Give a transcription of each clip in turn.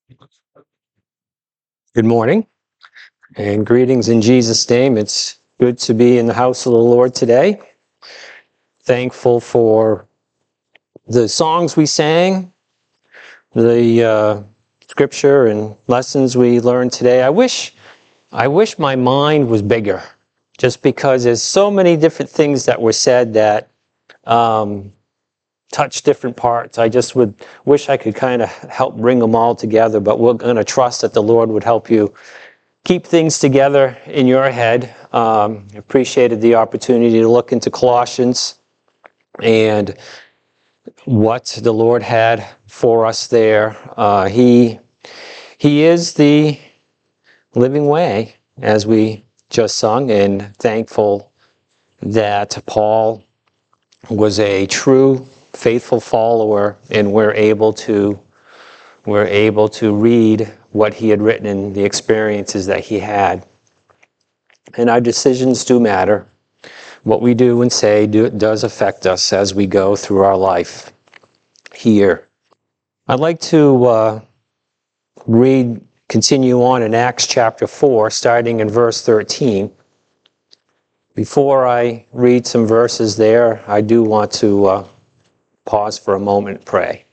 Good morning and greetings in Jesus' name. It's good to be in the house of the Lord today. Thankful for the songs we sang, the scripture and lessons we learned today. I wish my mind was bigger, just because there's so many different things that were said that touch different parts. I just would wish I could kind of help bring them all together, but we're going to trust that the Lord would help you keep things together in your head. Appreciated the opportunity to look into Colossians and what the Lord had for us there. He is the living way, as we just sung, and thankful that Paul was a true, faithful follower, and we're able to read what he had written and the experiences that he had. And our decisions do matter. What we do and say does affect us as we go through our life here. I'd like to continue on in Acts chapter 4, starting in verse 13. Before I read some verses there, I do want to pause for a moment and pray.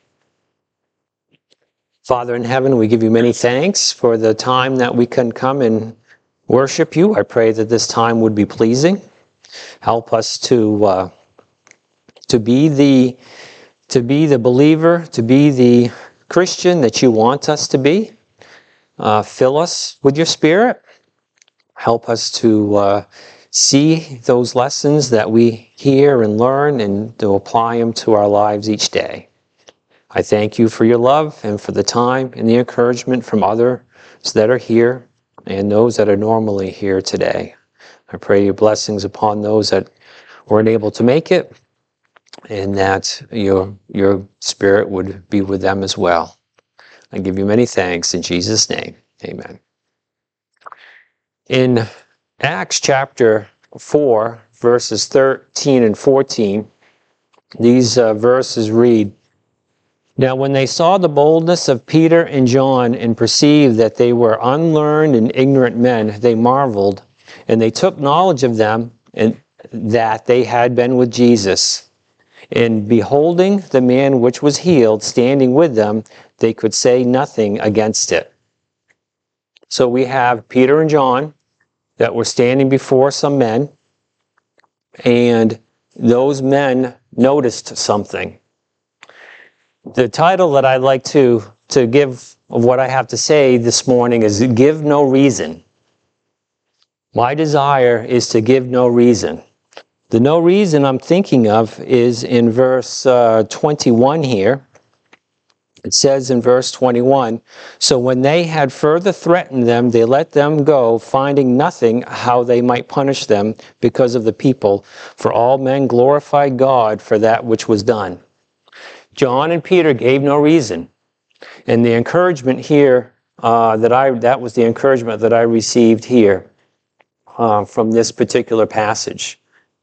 Father in heaven, we give you many thanks for the time that we can come and worship you. I pray that this time would be pleasing. Help us to be the believer, to be the Christian that you want us to be. Fill us with your Spirit. Help us to see those lessons that we hear and learn and to apply them to our lives each day. I thank you for your love and for the time and the encouragement from others that are here and those that are normally here today. I pray your blessings upon those that weren't able to make it, and that your Spirit would be with them as well. I give you many thanks in Jesus' name. Amen. In Acts chapter 4, verses 13 and 14, these verses read, "Now when they saw the boldness of Peter and John and perceived that they were unlearned and ignorant men, they marveled, and they took knowledge of them and that they had been with Jesus. And beholding the man which was healed standing with them, they could say nothing against it." So we have Peter and John that were standing before some men, and those men noticed something. The title that I'd like to give of what I have to say this morning is "Give No Reason." My desire is to give no reason. The no reason I'm thinking of is in verse 21 here. It says in verse 21, "So when they had further threatened them, they let them go, finding nothing how they might punish them because of the people. For all men glorified God for that which was done." John and Peter gave no reason. And the encouragement here, that was the encouragement that I received here from this particular passage.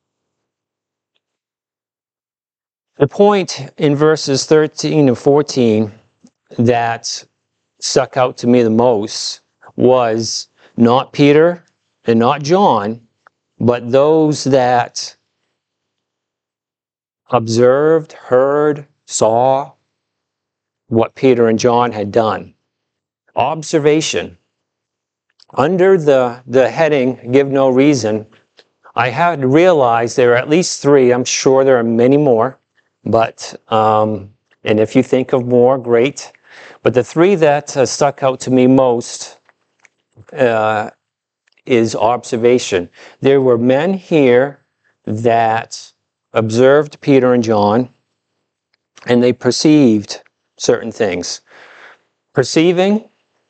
The point in verses 13 and 14 that stuck out to me the most was not Peter and not John, but those that observed, heard, saw what Peter and John had done. Observation. Under the heading, "Give No Reason," I had realized there are at least three. I'm sure there are many more, but and if you think of more, great. But the three that stuck out to me most is observation. There were men here that observed Peter and John, and they perceived certain things. Perceiving,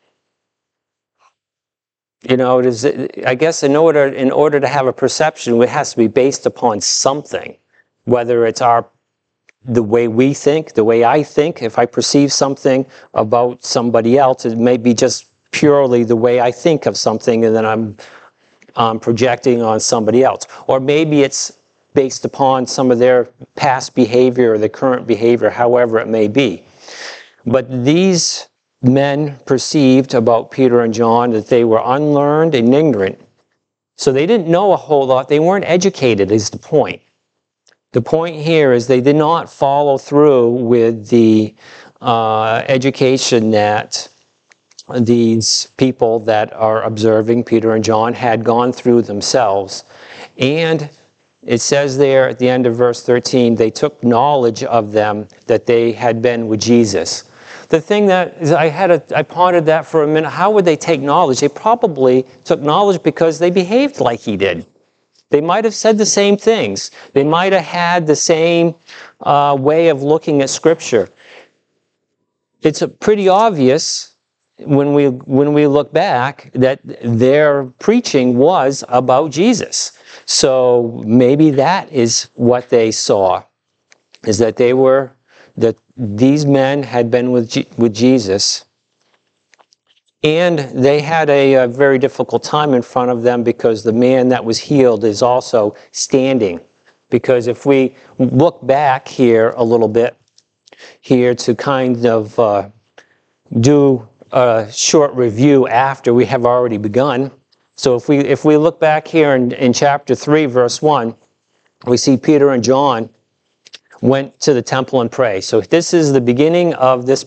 it is, I guess, in order to have a perception, it has to be based upon something, whether it's the way we think, the way I think. If I perceive something about somebody else, it may be just purely the way I think of something, and then I'm projecting on somebody else. Or maybe it's based upon some of their past behavior or their current behavior, however it may be. But these men perceived about Peter and John that they were unlearned and ignorant. So they didn't know a whole lot. They weren't educated is the point. The point here is they did not follow through with the education that these people that are observing Peter and John had gone through themselves. And it says there at the end of verse 13, they took knowledge of them that they had been with Jesus. The thing that is, I pondered that for a minute. How would they take knowledge? They probably took knowledge because they behaved like he did. They might have said the same things. They might have had the same way of looking at Scripture. It's pretty obvious when we look back that their preaching was about Jesus. So maybe that is what they saw, is that these men had been with Jesus, and they had a very difficult time in front of them because the man that was healed is also standing. Because if we look back here a little bit, here to kind of do a short review after we have already begun. So if we look back here in chapter 3, verse 1, we see Peter and John went to the temple and pray. So this is the beginning of this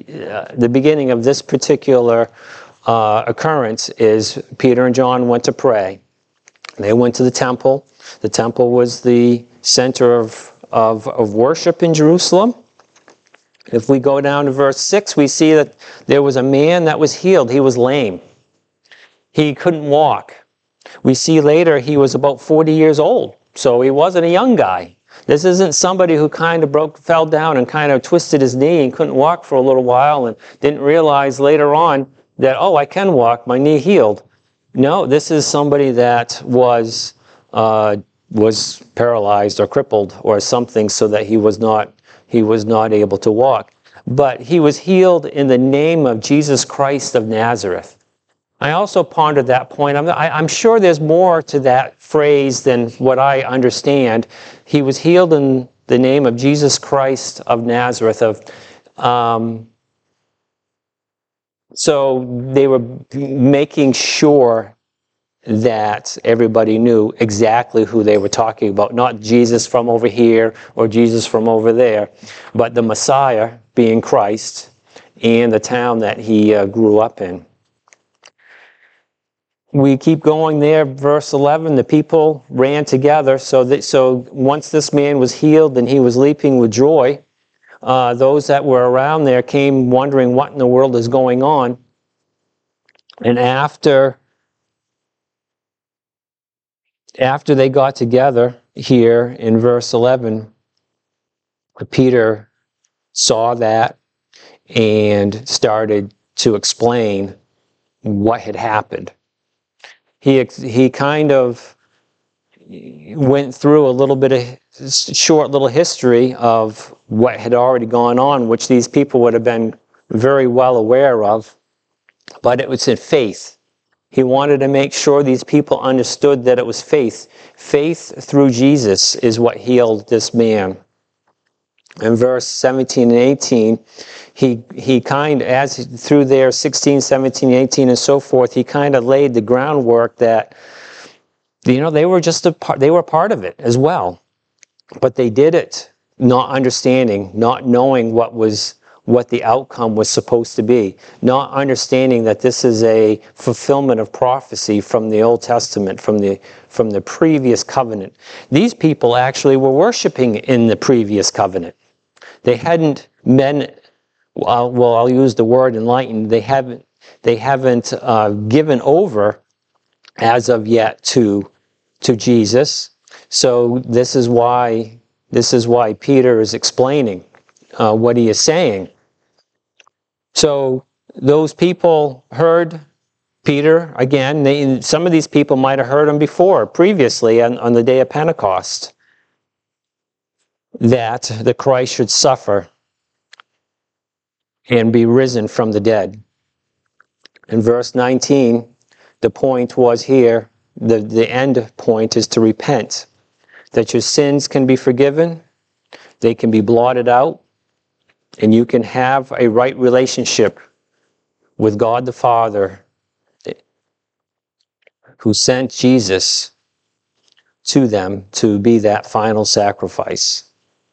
particular occurrance. Is Peter and John went to pray. They went to the temple. The temple was the center of worship in Jerusalem. If we go down to verse 6, we see that there was a man that was healed. He was lame. He couldn't walk. We see later he was about 40 years old, so he wasn't a young guy. This isn't somebody who kind of fell down and kind of twisted his knee and couldn't walk for a little while and didn't realize later on that, oh, I can walk, my knee healed. No, this is somebody that was paralyzed or crippled or something, so that he was not able to walk. But he was healed in the name of Jesus Christ of Nazareth. I also pondered that point. I'm sure there's more to that phrase than what I understand. He was healed in the name of Jesus Christ of Nazareth. So they were making sure that everybody knew exactly who they were talking about. Not Jesus from over here or Jesus from over there, but the Messiah being Christ and the town that he grew up in. We keep going there, verse 11, the people ran together. So once this man was healed and he was leaping with joy, those that were around there came wondering what in the world is going on. And after they got together here in verse 11, Peter saw that and started to explain what had happened. He kind of went through a little bit of short little history of what had already gone on, which these people would have been very well aware of, but it was in faith. He wanted to make sure these people understood that it was faith. Faith through Jesus is what healed this man. In verse 17 and 18, he kind of, as through there 16, 17, 18, and so forth, he kind of laid the groundwork that, they were they were part of it as well. But they did it not understanding, not knowing what the outcome was supposed to be, not understanding that this is a fulfillment of prophecy from the Old Testament, from the previous covenant. These people actually were worshiping in the previous covenant. They hadn't been, I'll use the word enlightened, they haven't given over as of yet to Jesus. So this is why Peter is explaining what he is saying. So those people heard Peter again. Some of these people might have heard him previously on the day of Pentecost, that the Christ should suffer and be risen from the dead. In verse 19, the point was here, the end point is to repent, that your sins can be forgiven, they can be blotted out, and you can have a right relationship with God the Father, who sent Jesus to them to be that final sacrifice.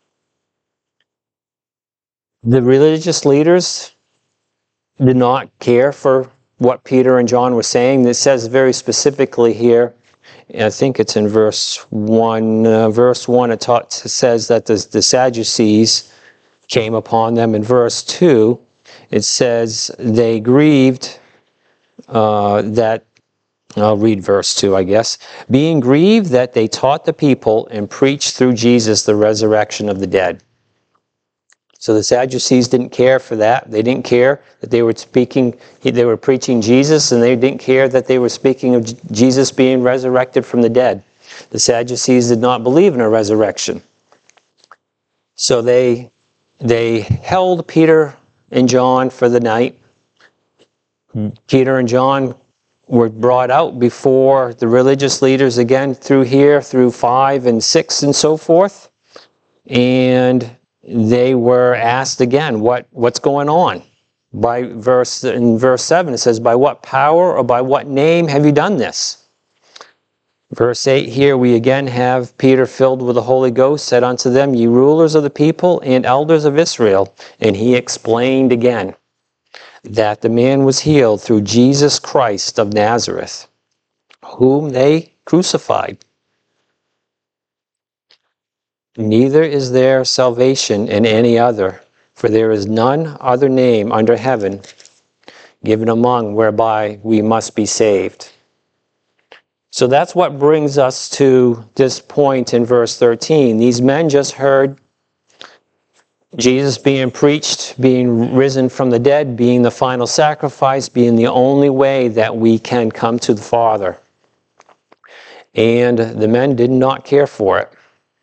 The religious leaders did not care for what Peter and John were saying. It says very specifically here, I think it's in verse 1, it says that the Sadducees came upon them. In verse 2, it says they grieved that, I'll read verse 2, I guess. Being grieved that they taught the people and preached through Jesus the resurrection of the dead. So the Sadducees didn't care for that. They didn't care that they were preaching Jesus, and they didn't care that they were speaking of Jesus being resurrected from the dead. The Sadducees did not believe in a resurrection. So they held Peter and John for the night. Peter and John were brought out before the religious leaders again through 5 and 6 and so forth. And they were asked again, what's going on? In verse 7 it says, by what power or by what name have you done this? Verse 8 here we again have Peter filled with the Holy Ghost said unto them, ye rulers of the people and elders of Israel. And he explained again that the man was healed through Jesus Christ of Nazareth, whom they crucified. Neither is there salvation in any other, for there is none other name under heaven given among whereby we must be saved. So that's what brings us to this point in verse 13. These men just heard Jesus being preached, being risen from the dead, being the final sacrifice, being the only way that we can come to the Father. And the men did not care for it.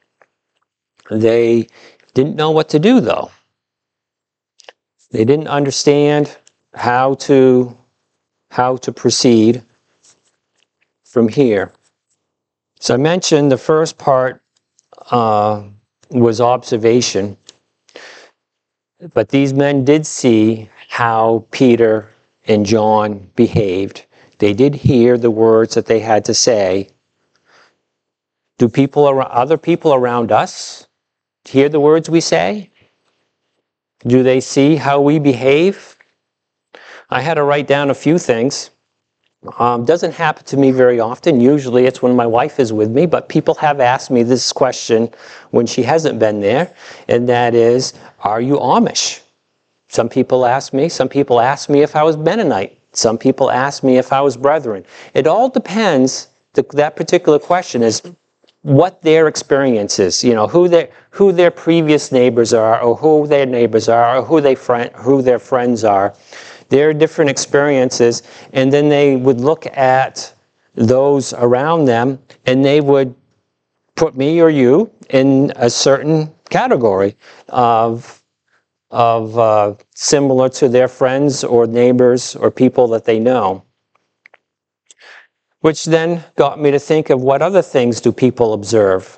They didn't know what to do, though. They didn't understand how to proceed from here. So I mentioned the first part was observation. But these men did see how Peter and John behaved. They did hear the words that they had to say. Do other people around us hear the words we say? Do they see how we behave? I had to write down a few things. Doesn't happen to me very often. Usually it's when my wife is with me, but people have asked me this question when she hasn't been there, and that is, are you Amish? Some people ask me if I was Mennonite. Some people ask me if I was Brethren. It all depends, that particular question is what their experience is, who their previous neighbors are, or who their neighbors are, or who their friends are. Their different experiences, and then they would look at those around them, and they would put me or you in a certain category of similar to their friends or neighbors or people that they know. Which then got me to think of what other things do people observe.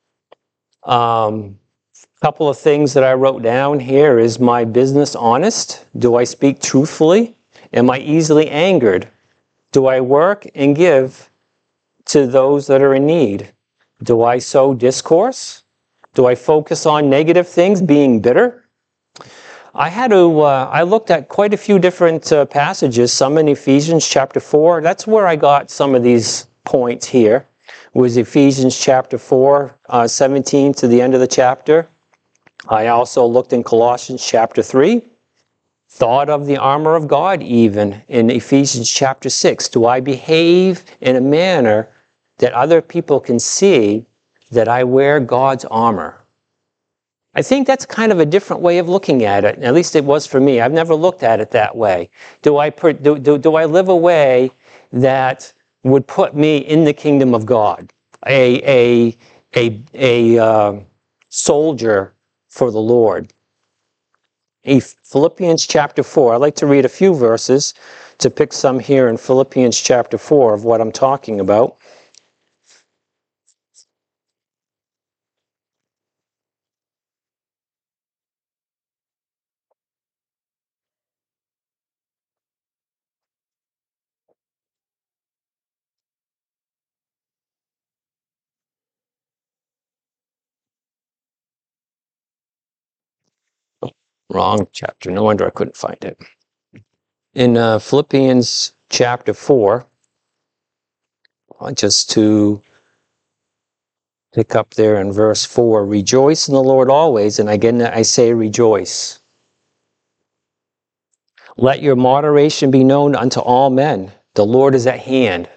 Couple of things that I wrote down here is my business honest? Do I speak truthfully? Am I easily angered? Do I work and give to those that are in need? Do I sow discourse? Do I focus on negative things, being bitter? I looked at quite a few different passages, some in Ephesians chapter 4. That's where I got some of these points here, was Ephesians chapter 4, 17 to the end of the chapter. I also looked in Colossians chapter 3, thought of the armor of God even in Ephesians chapter 6. Do I behave in a manner that other people can see that I wear God's armor? I think that's kind of a different way of looking at it. At least it was for me. I've never looked at it that way. Do I live a way that would put me in the kingdom of God? A soldier for the Lord. Philippians chapter 4. I'd like to read a few verses to pick some here in Philippians chapter 4 of what I'm talking about. Wrong chapter. No wonder I couldn't find it. In Philippians chapter 4, just to pick up there in verse 4, rejoice in the Lord always, and again I say rejoice. Let your moderation be known unto all men. The Lord is at hand.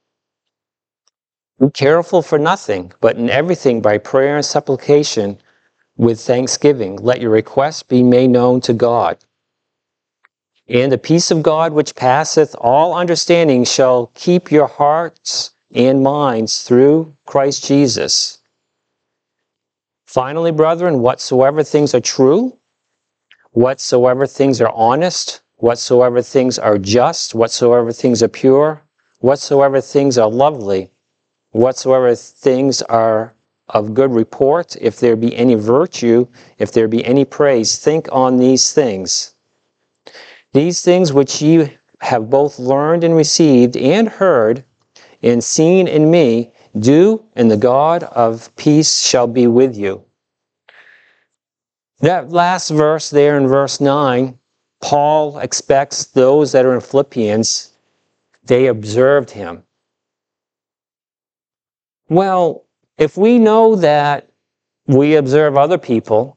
Be careful for nothing, but in everything by prayer and supplication with thanksgiving. Let your requests be made known to God. And the peace of God, which passeth all understanding, shall keep your hearts and minds through Christ Jesus. Finally, brethren, whatsoever things are true, whatsoever things are honest, whatsoever things are just, whatsoever things are pure, whatsoever things are lovely, whatsoever things are of good report, if there be any virtue, if there be any praise, think on these things. These things which ye have both learned and received and heard and seen in me, do, and the God of peace shall be with you. That last verse there in verse 9, Paul expects those that are in Philippians, they observed him. Well, if we know that we observe other people,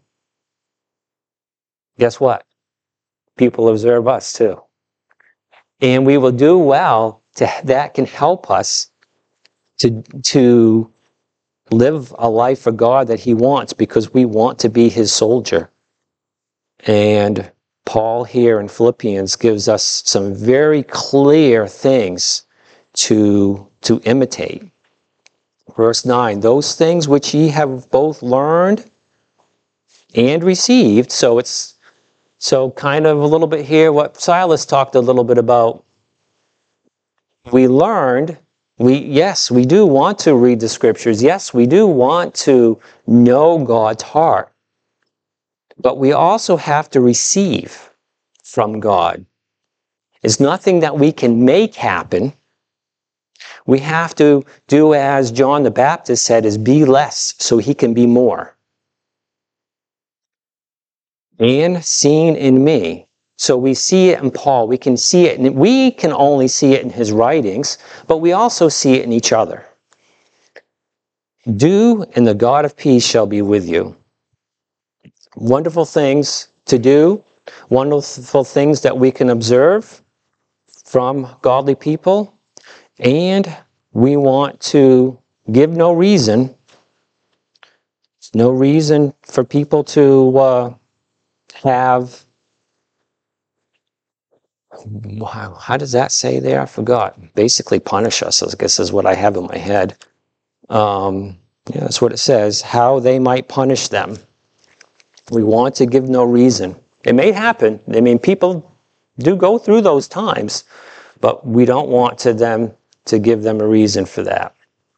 guess what? People observe us too. And we will do well that can help us to live a life for God that he wants, because we want to be his soldier. And Paul here in Philippians gives us some very clear things to imitate. Verse 9, those things which ye have both learned and received. So kind of a little bit here what Silas talked a little bit about. We learned, yes, we do want to read the scriptures. Yes, we do want to know God's heart. But we also have to receive from God. It's nothing that we can make happen. We have to do as John the Baptist said, is be less so he can be more. And seen in me. So we see it in Paul. We can see it, and we can only see it in his writings, but we also see it in each other. Do, and the God of peace shall be with you. Wonderful things to do, wonderful things that we can observe from godly people, and we want to give no reason for people to have, how does that say there? I forgot. Basically punish us, I guess is what I have in my head. Yeah, that's what it says, how they might punish them. We want to give no reason. It may happen. I mean, people do go through those times, but we don't want to give them a reason for that.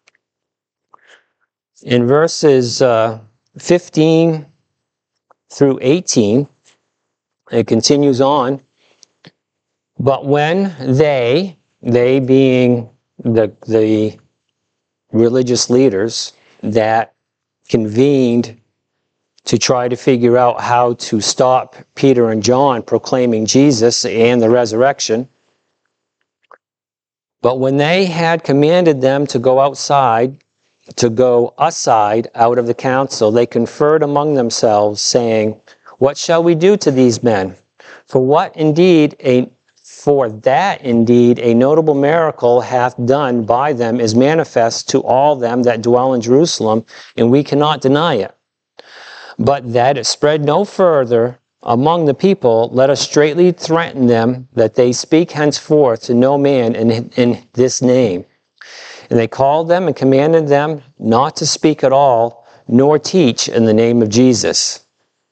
In verses 15 through 18, it continues on. But when they being the religious leaders that convened to try to figure out how to stop Peter and John proclaiming Jesus and the resurrection. But when they had commanded them to go aside out of the council, they conferred among themselves, saying, what shall we do to these men? For that indeed a notable miracle hath done by them is manifest to all them that dwell in Jerusalem, and we cannot deny it. But that it spread no further among the people, let us straitly threaten them that they speak henceforth to no man in this name. And they called them and commanded them not to speak at all, nor teach in the name of Jesus.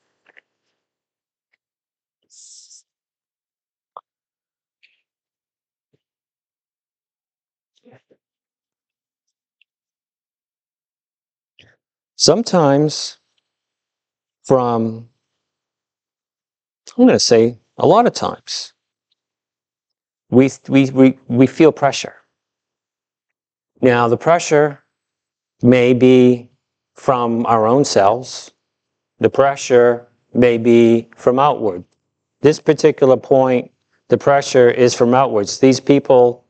Sometimes I'm going to say a lot of times, we feel pressure. Now, the pressure may be from our own selves. The pressure may be from outward. This particular point, the pressure is from outwards. These people,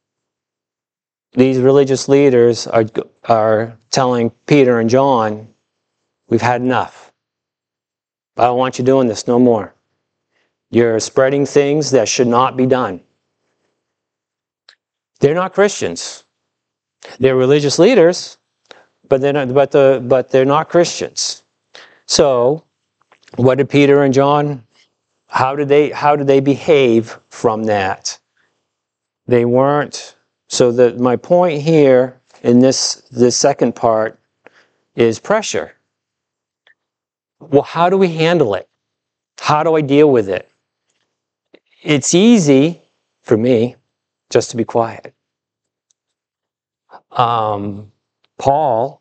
these religious leaders are telling Peter and John, we've had enough. I don't want you doing this no more. You're spreading things that should not be done. They're not Christians. They're religious leaders, but they're not Christians. So, what did Peter and John? How did they behave from that? They weren't. So my point here in this second part is pressure. Well, how do we handle it? How do I deal with it? It's easy for me just to be quiet. Paul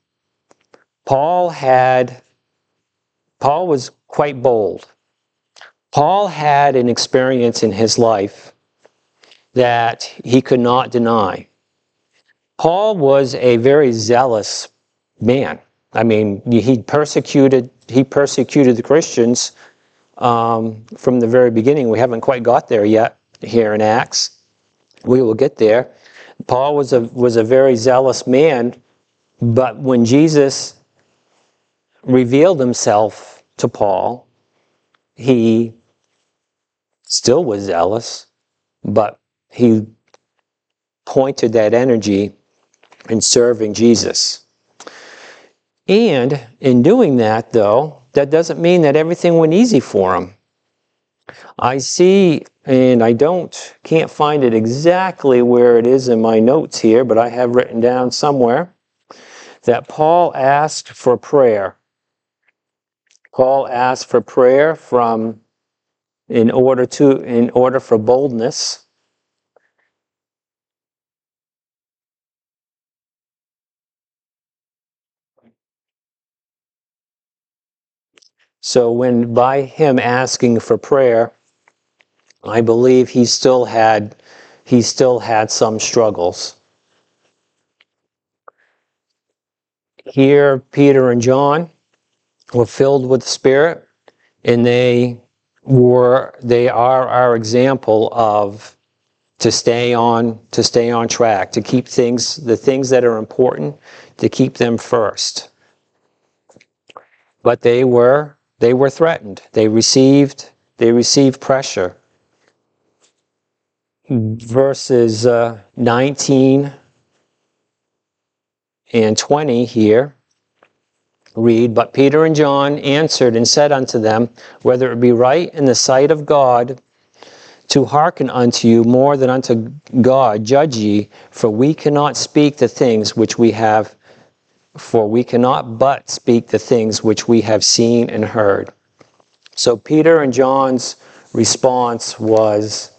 was quite bold. Paul had an experience in his life that he could not deny. Paul was a very zealous man. I mean, he persecuted the Christians from the very beginning. We haven't quite got there yet here in Acts. We will get there. Paul was a very zealous man, but when Jesus revealed himself to Paul, he still was zealous, but he pointed that energy in serving Jesus. And in doing that, though, that doesn't mean that everything went easy for him. I see, and I can't find it exactly where it is in my notes here, but I have written down somewhere that Paul asked for prayer. Paul asked for prayer in order for boldness. So by him asking for prayer, I believe he still had some struggles. Here, Peter and John were filled with the Spirit, and they are our example of to stay on track, to keep the things that are important, to keep them first. But they were threatened. They received pressure. Verses 19 and 20 here read, "But Peter and John answered and said unto them, Whether it be right in the sight of God to hearken unto you more than unto God, judge ye, for we cannot but speak the things which we have seen and heard." So Peter and John's response was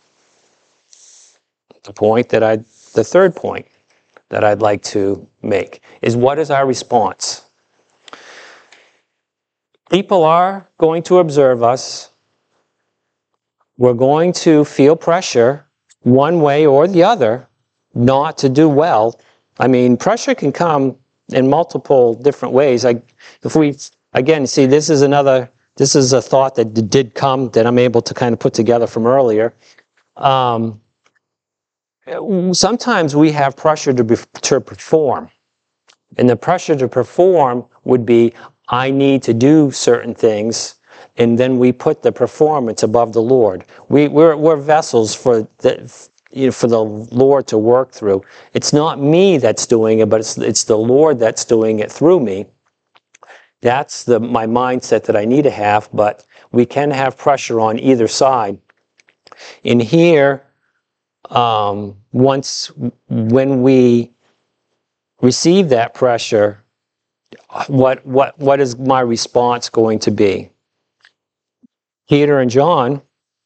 the third point that I'd like to make is, what is our response? People are going to observe us. We're going to feel pressure one way or the other not to do well. I mean, pressure can come in multiple different ways. This is a thought that did come that I'm able to kind of put together from earlier. Sometimes we have pressure to perform. And the pressure to perform would be, I need to do certain things, and then we put the performance above the Lord. We're vessels for the Lord to work through. It's not me that's doing it, but it's the Lord that's doing it through me. That's my mindset that I need to have, but we can have pressure on either side. In here, when we receive that pressure, what is my response going to be? Peter and John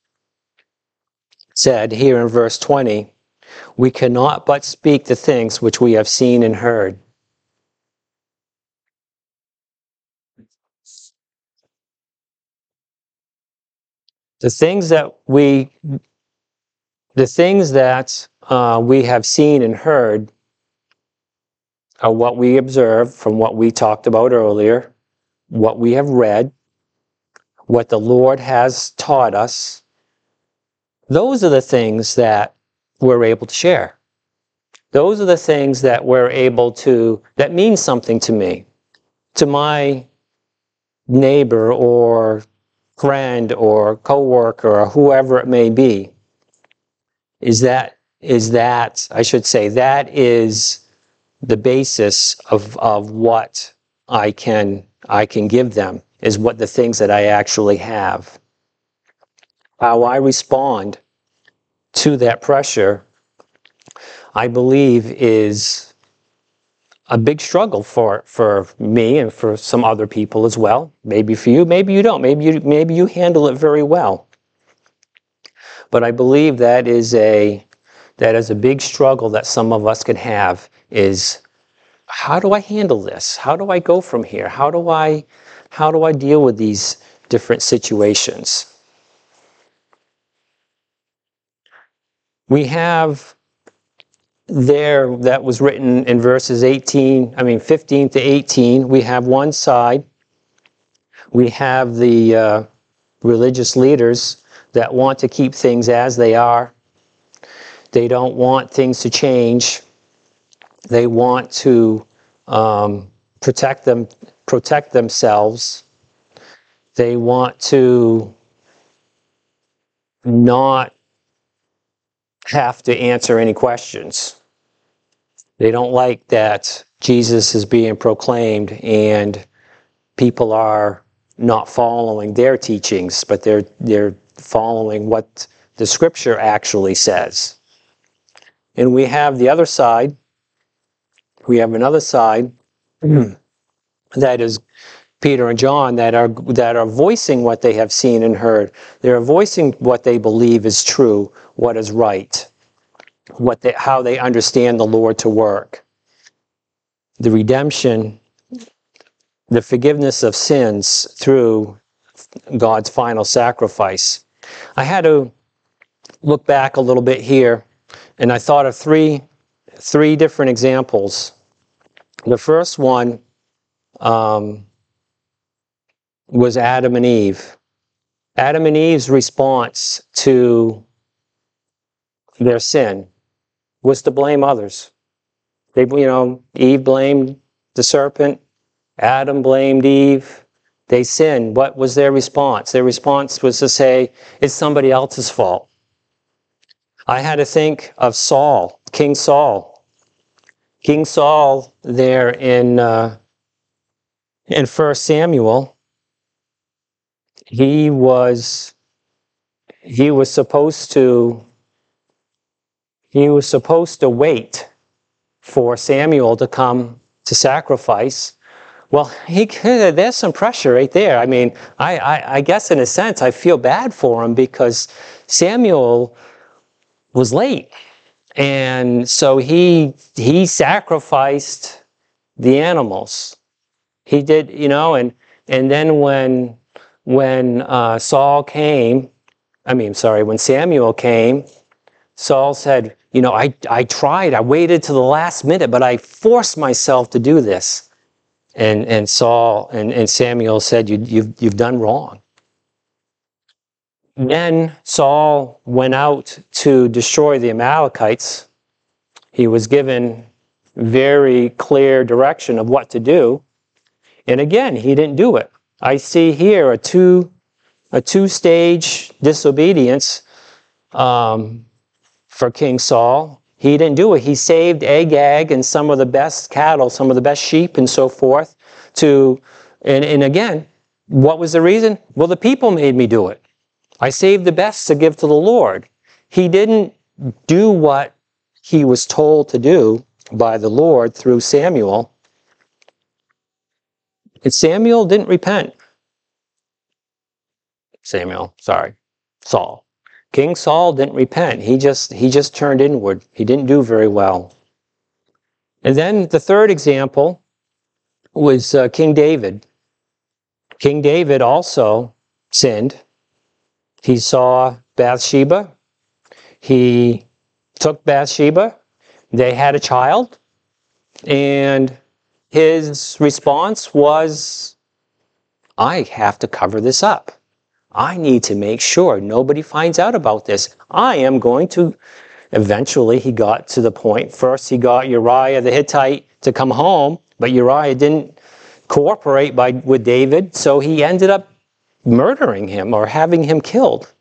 said here in verse 20, "We cannot but speak the things which we have seen and heard." The things that we have seen and heard are what we observe from what we talked about earlier, what we have read, what the Lord has taught us, those are the things that we're able to share. Those are the things that we're able to, that mean something to me, to my neighbor or friend or coworker or whoever it may be. That is the basis of what I can give them, is what the things that I actually have. How I respond to that pressure, I believe, is a big struggle for me and for some other people as well. Maybe for you, maybe you don't. Maybe you handle it very well. But I believe that is a big struggle that some of us can have, is how do I handle this? How do I go from here? How do I deal with these different situations? We have there, that was written in verses 15 to 18, we have one side. We have the religious leaders that want to keep things as they are. They don't want things to change. They want to protect themselves. They want to not have to answer any questions. They don't like that Jesus is being proclaimed and people are not following their teachings, but they're following what the scripture actually says. And we have the other side. We have another side that is Peter and John, that are voicing what they have seen and heard. They're voicing what they believe is true, what is right, how they understand the Lord to work. The redemption, the forgiveness of sins through God's final sacrifice. I had to look back a little bit here, and I thought of three different examples. The first one was Adam and Eve. Adam and Eve's response to their sin was to blame others. Eve blamed the serpent. Adam blamed Eve. They sinned. What was their response? Their response was to say, it's somebody else's fault. I had to think of Saul, King Saul. King Saul there in 1 Samuel, he was supposed to wait for Samuel to come to sacrifice. Well, there's some pressure right there. I mean, I guess in a sense I feel bad for him, because Samuel was late, and so he sacrificed the animals. He did, and then when when Samuel came, Saul said, I tried, I waited to the last minute, but I forced myself to do this. And Samuel said, you've done wrong. Then Saul went out to destroy the Amalekites. He was given very clear direction of what to do. And again, he didn't do it. I see here a two-stage disobedience for King Saul. He didn't do it. He saved Agag and some of the best cattle, some of the best sheep and so forth. And again, what was the reason? Well, the people made me do it. I saved the best to give to the Lord. He didn't do what he was told to do by the Lord through Samuel. And Samuel didn't repent. Saul. King Saul didn't repent. He just turned inward. He didn't do very well. And then the third example was King David. King David also sinned. He saw Bathsheba. He took Bathsheba. They had a child. And his response was, I have to cover this up. I need to make sure nobody finds out about this. I am going to... Eventually, he got to the point. First, he got Uriah the Hittite to come home, but Uriah didn't cooperate with David, so he ended up murdering him or having him killed.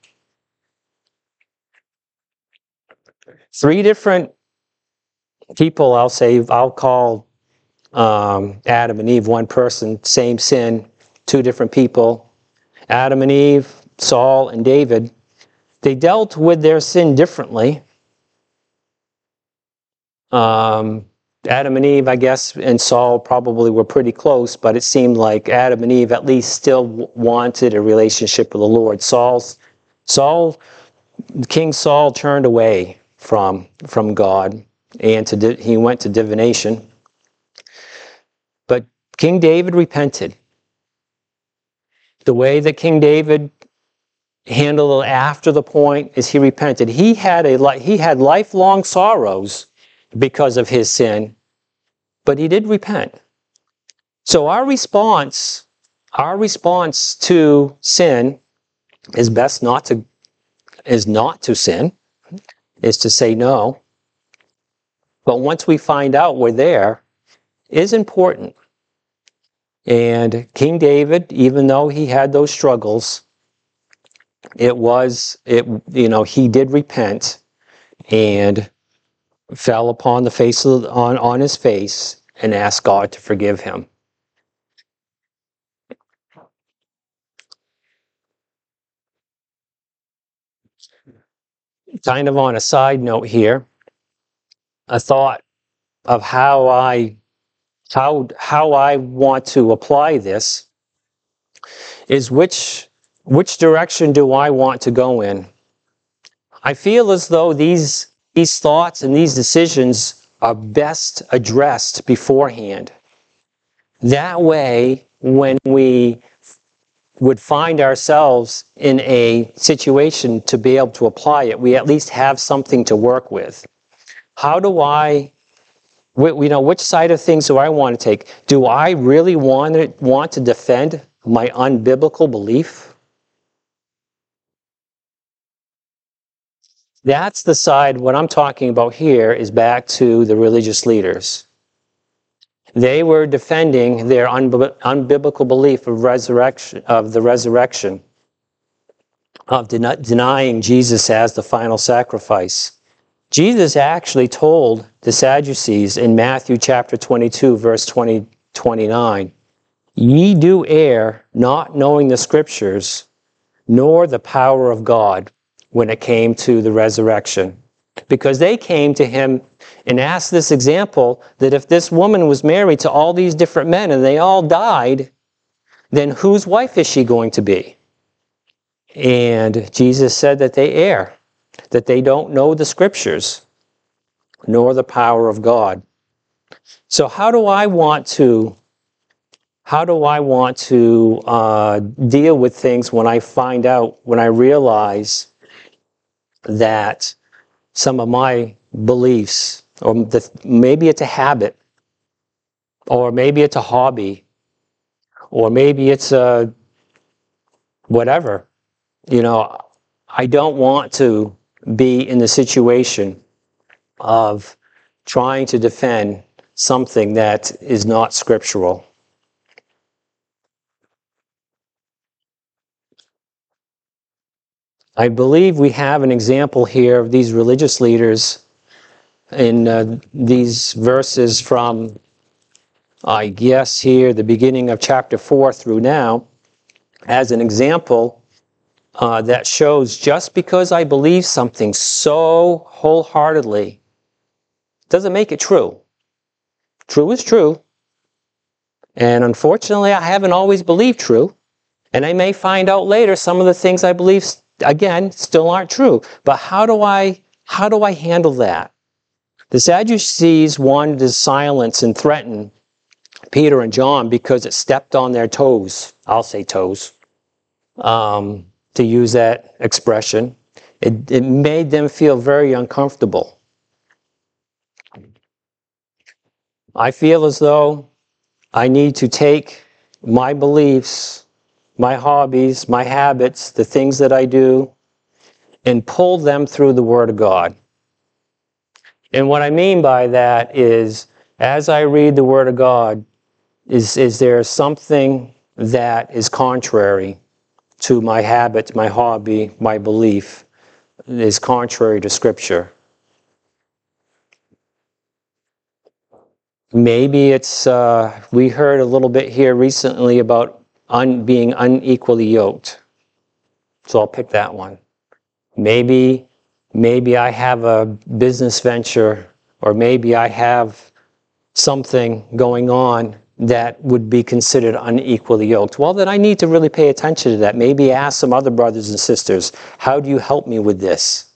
3 different people, I'll call Adam and Eve one person, same sin, 2 different people. Adam and Eve, Saul and David, they dealt with their sin differently. Adam and Eve, I guess, and Saul probably were pretty close, but it seemed like Adam and Eve at least still wanted a relationship with the Lord. King Saul turned away from God, and he went to divination. But King David repented. The way that King David handled it after the point is he repented. He had lifelong sorrows because of his sin, but he did repent. So our response to sin is not to sin, is to say no. But once we find out we're there, is important. And King David, even though he had those struggles, he did repent and fell upon the face on his face and asked God to forgive him. Kind of on a side note here, a thought of how I want to apply this is which direction do I want to go in? I feel as though these thoughts and these decisions are best addressed beforehand. That way, when we would find ourselves in a situation to be able to apply it, we at least have something to work with. Which side of things do I want to take? Do I really want to defend my unbiblical belief? That's the side. What I'm talking about here is back to the religious leaders. They were defending their unbiblical belief of the resurrection, of denying Jesus as the final sacrifice. Jesus actually told the Sadducees in Matthew chapter 22, verse 29, "Ye do err, not knowing the Scriptures, nor the power of God," when it came to the resurrection. Because they came to him and asked this example that if this woman was married to all these different men and they all died, then whose wife is she going to be? And Jesus said that they err, that they don't know the Scriptures, nor the power of God. So how do I want to deal with things when I realize that some of my beliefs, or maybe it's a habit, or maybe it's a hobby, or maybe it's a whatever. I don't want to be in the situation of trying to defend something that is not scriptural. I believe we have an example here of these religious leaders in these verses from, I guess here, the beginning of chapter 4 through now, as an example that shows just because I believe something so wholeheartedly doesn't make it true. True is true. And unfortunately, I haven't always believed true. And I may find out later some of the things I believe, again, still aren't true. But how do I handle that? The Sadducees wanted to silence and threaten Peter and John because it stepped on their toes. I'll say toes, to use that expression. It made them feel very uncomfortable. I feel as though I need to take my beliefs, my hobbies, my habits, the things that I do, and pull them through the Word of God. And what I mean by that is, as I read the Word of God, is there something that is contrary to my habit, my hobby, my belief, is contrary to Scripture? Maybe it's, we heard a little bit here recently about being unequally yoked. So I'll pick that one. Maybe I have a business venture, or maybe I have something going on that would be considered unequally yoked. Well, then I need to really pay attention to that. Maybe ask some other brothers and sisters, how do you help me with this?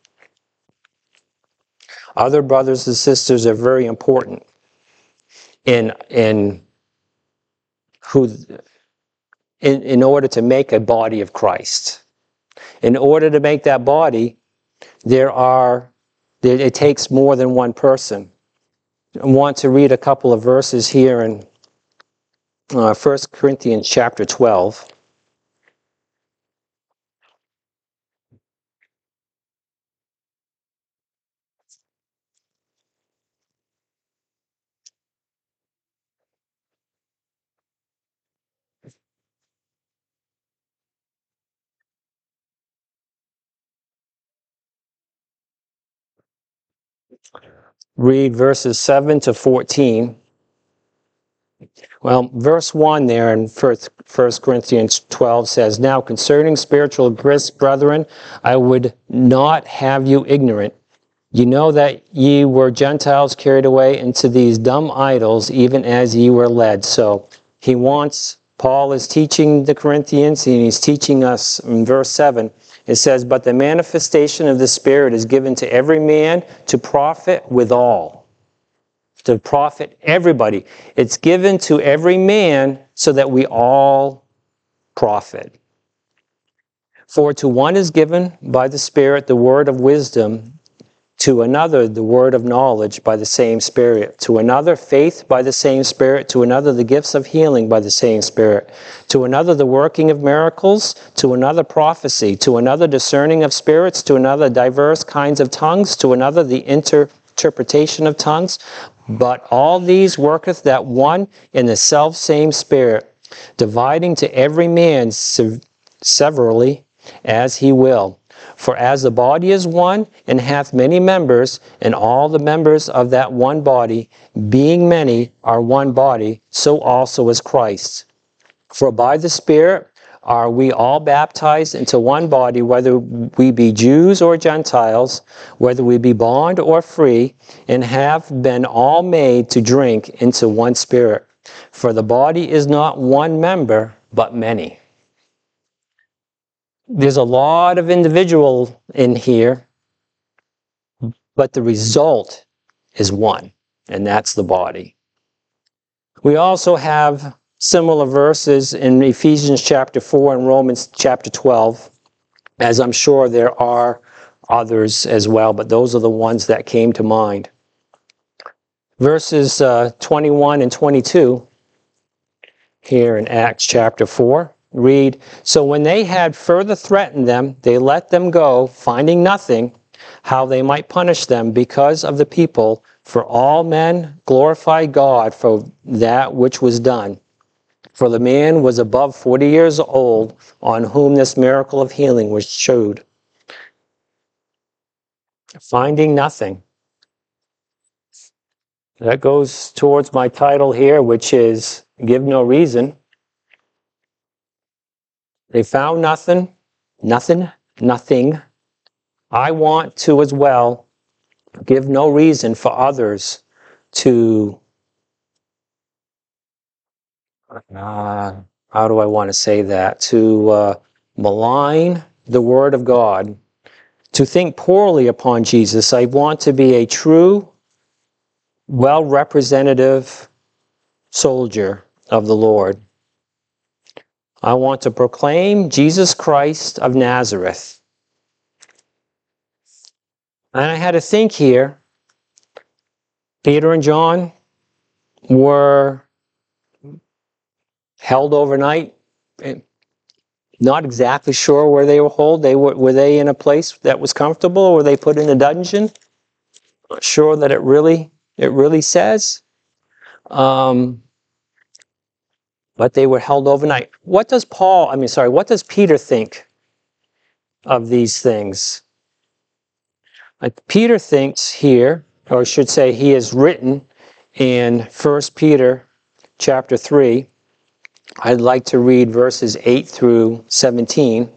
Other brothers and sisters are very important in order to make a body of Christ. In order to make that body, it takes more than one person. I want to read a couple of verses here in 1 Corinthians chapter 12. Read verses 7 to 14. Well, verse 1 there in 1 Corinthians 12 says, "Now concerning spiritual gifts, brethren, I would not have you ignorant. You know that ye were Gentiles carried away into these dumb idols, even as ye were led." So Paul is teaching the Corinthians, and he's teaching us in verse 7. It says, "But the manifestation of the Spirit is given to every man to profit withal." To profit everybody. It's given to every man so that we all profit. "For to one is given by the Spirit the word of wisdom, to another the word of knowledge by the same Spirit, to another faith by the same Spirit, to another the gifts of healing by the same Spirit, to another the working of miracles, to another prophecy, to another discerning of spirits, to another diverse kinds of tongues, to another the interpretation of tongues. But all these worketh that one in the selfsame Spirit, dividing to every man severally as he will. For as the body is one, and hath many members, and all the members of that one body, being many, are one body, so also is Christ. For by the Spirit are we all baptized into one body, whether we be Jews or Gentiles, whether we be bond or free, and have been all made to drink into one Spirit. For the body is not one member, but many." There's a lot of individual in here, but the result is one, and that's the body. We also have similar verses in Ephesians chapter 4 and Romans chapter 12, as I'm sure there are others as well, but those are the ones that came to mind. Verses 21 and 22 here in Acts chapter 4 read, "So when they had further threatened them, they let them go, finding nothing, how they might punish them because of the people. For all men glorified God for that which was done. For the man was above 40 years old, on whom this miracle of healing was showed." Finding nothing. That goes towards my title here, which is Give No Reason. They found nothing. I want to as well give no reason for others to, how do I want to say that? To malign the Word of God, to think poorly upon Jesus. I want to be a true, well-representative soldier of the Lord. I want to proclaim Jesus Christ of Nazareth. And I had to think here, Peter and John were held overnight not exactly sure where they were held. Were they in a place that was comfortable, or were they put in a dungeon? Not sure that it really says. But they were held overnight. What does Peter think of these things? Peter thinks here, or I should say he has written in 1 Peter chapter 3. I'd like to read verses 8 through 17.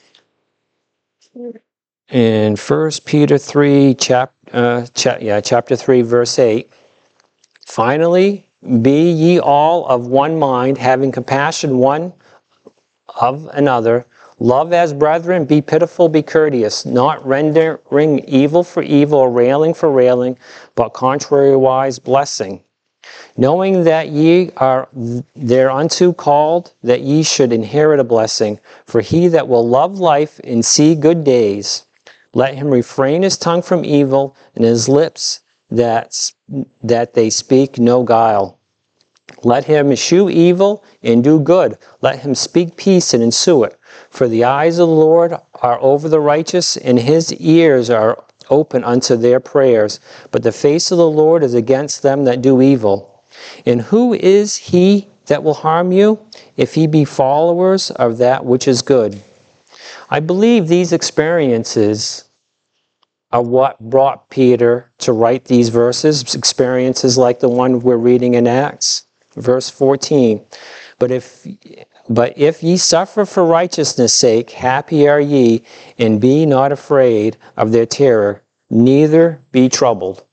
In 1 Peter 3, chapter 3, verse 8. Finally, be ye all of one mind, having compassion one of another. Love as brethren, be pitiful, be courteous, not rendering evil for evil, or railing for railing, but contrariwise blessing. Knowing that ye are thereunto called, that ye should inherit a blessing. For he that will love life and see good days, let him refrain his tongue from evil, and his lips that they speak no guile. Let him eschew evil and do good. Let him speak peace and ensue it. For the eyes of the Lord are over the righteous, and his ears are open unto their prayers. But the face of the Lord is against them that do evil. And who is he that will harm you, if ye be followers of that which is good? I believe these experiences are what brought Peter to write these verses, experiences like the one we're reading in Acts, verse 14. But if ye suffer for righteousness' sake, happy are ye, and be not afraid of their terror, neither be troubled.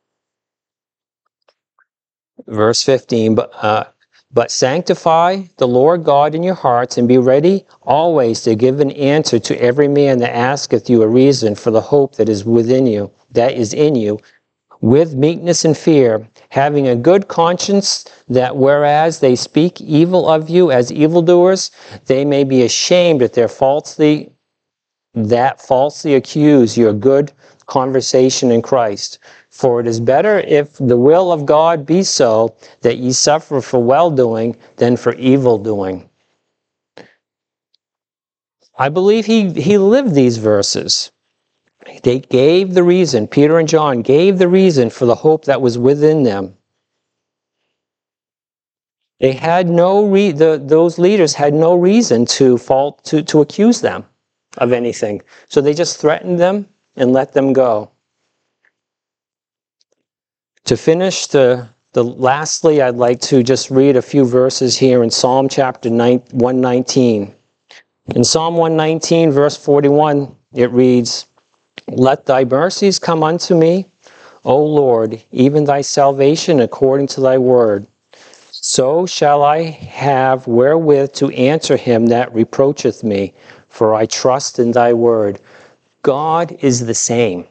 Verse 15, but sanctify the Lord God in your hearts, and be ready always to give an answer to every man that asketh you a reason for the hope that is in you, with meekness and fear, having a good conscience, that whereas they speak evil of you as evildoers, they may be ashamed that falsely accuse your good conversation in Christ. For it is better, if the will of God be so, that ye suffer for well-doing than for evil-doing. I believe he lived these verses. They gave the reason, Peter and John gave the reason for the hope that was within them. They had those leaders had no reason to accuse them of anything. So they just threatened them and let them go. To finish lastly, I'd like to just read a few verses here in Psalm chapter 119. In Psalm 119, verse 41, it reads, Let thy mercies come unto me, O Lord, even thy salvation according to thy word. So shall I have wherewith to answer him that reproacheth me, for I trust in thy word. God is the same.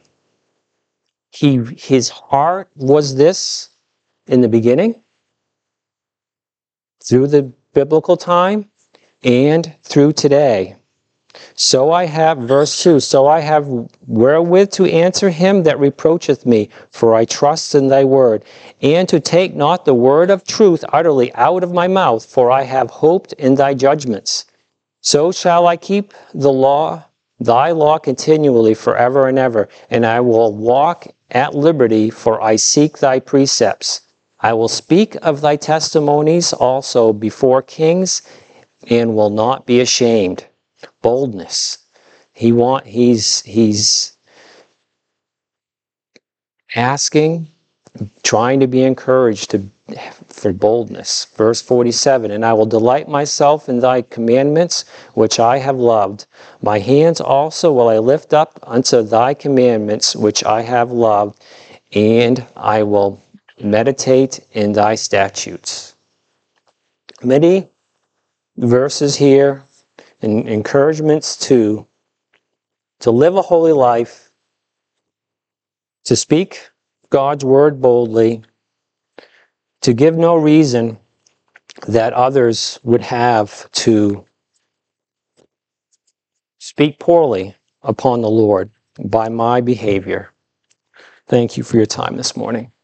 His heart was this in the beginning, through the biblical time, and through today. So I have, verse 2, so I have wherewith to answer him that reproacheth me, for I trust in thy word, and to take not the word of truth utterly out of my mouth, for I have hoped in thy judgments. So shall I keep thy law continually forever and ever, and I will walk at liberty, for I seek thy precepts. I will speak of thy testimonies also before kings, and will not be ashamed. Boldness. He's asking, trying to be encouraged for boldness. Verse 47, And I will delight myself in thy commandments, which I have loved. My hands also will I lift up unto thy commandments, which I have loved, and I will meditate in thy statutes. Many verses here, and encouragements to live a holy life, to speak God's word boldly, to give no reason that others would have to speak poorly upon the Lord by my behavior. Thank you for your time this morning.